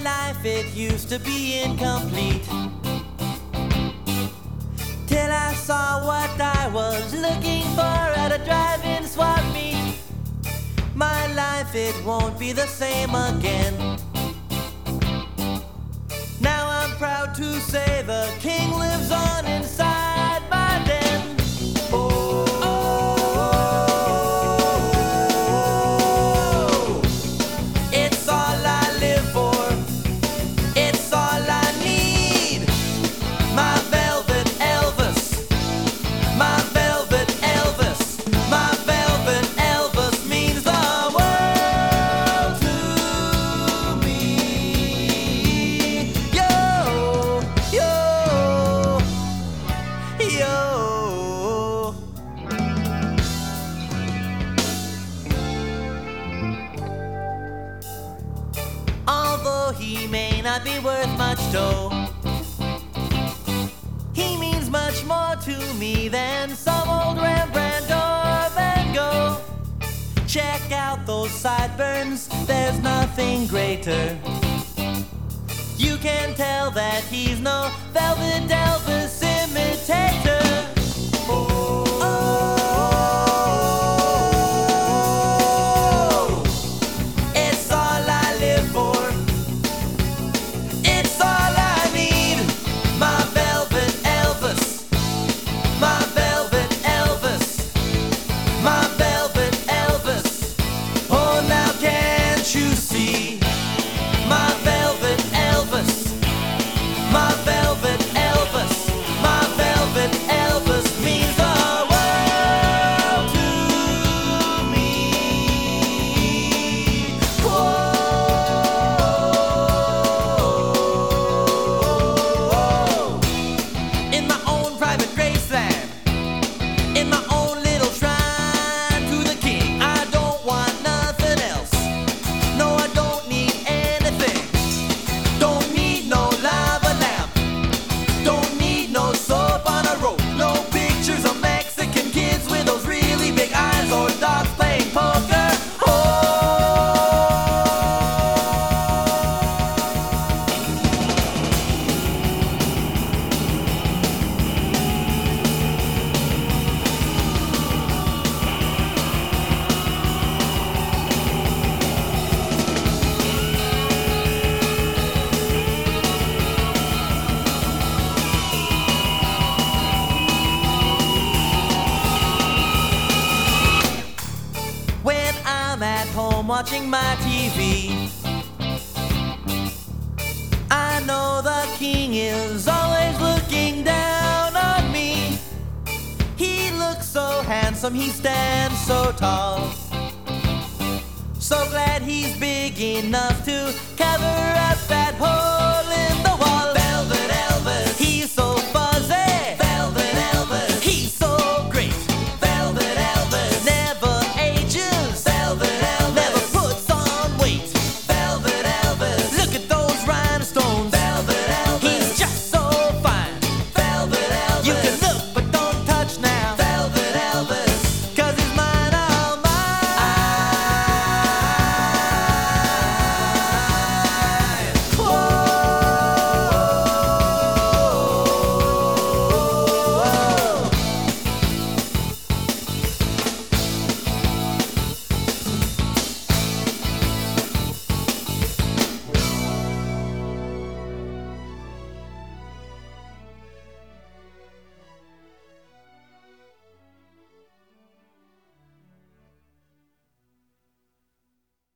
life, it used to be incomplete, till I saw what I was looking for at a drive-in swap meet. My life, it won't be the same again. Now I'm proud to say the king lives on inside my den. Oh, it's all I live for, it's all I need. My velvet Elvis, my velvet Elvis, my velvet Elvis means the world to me. Yo, yo, yo. Although he may not be worth much dough, he means much more to me than some old Rembrandt or Van Gogh. Check out those sideburns, there's nothing greater. You can tell that he's no velvet Elvis imitator. Oh, it's all I live for, it's all I need. My velvet Elvis, my velvet Elvis, my velvet Elvis. Oh, now can't you see? My velvet Elvis, my velvet Elvis, my velvet Elvis means the world to me. Whoa. In my own private graceland, in my own little shrine to the king, I don't want nothing else. No, I don't need anything. Don't need no lava lamp, don't need no soap on a rope, no pictures of Mexican kids with those really big eyes or dogs playing poker. Oh, when I'm at home watching my TV, I know the king is always looking down on me. He looks so handsome, he stands so tall. So glad he's big enough to cover up that hole